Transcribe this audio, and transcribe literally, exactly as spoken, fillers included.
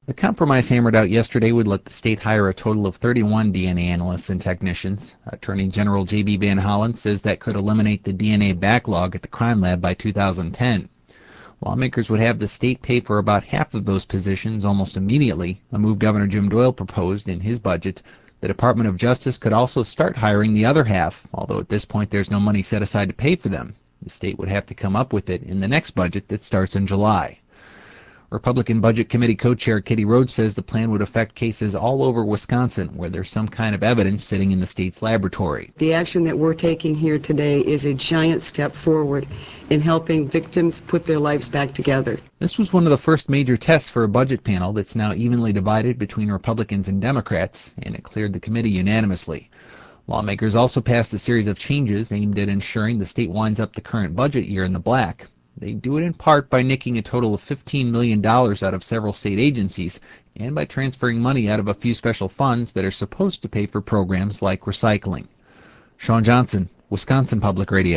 The compromise hammered out yesterday would let the state hire a total of thirty-one D N A analysts and technicians. Attorney General J B Van Hollen says that could eliminate the D N A backlog at the crime lab by two thousand ten. Lawmakers would have the state pay for about half of those positions almost immediately, a move Governor Jim Doyle proposed in his budget. The Department of Justice could also start hiring the other half, although at this point there's no money set aside to pay for them. The state would have to come up with it in the next budget that starts in July. Republican Budget Committee co-chair Kitty Rhodes says the plan would affect cases all over Wisconsin where there's some kind of evidence sitting in the state's laboratory. The action that we're taking here today is a giant step forward in helping victims put their lives back together. This was one of the first major tests for a budget panel that's now evenly divided between Republicans and Democrats, and it cleared the committee unanimously. Lawmakers also passed a series of changes aimed at ensuring the state winds up the current budget year in the black. They do it in part by nicking a total of fifteen million dollars out of several state agencies and by transferring money out of a few special funds that are supposed to pay for programs like recycling. Sean Johnson, Wisconsin Public Radio.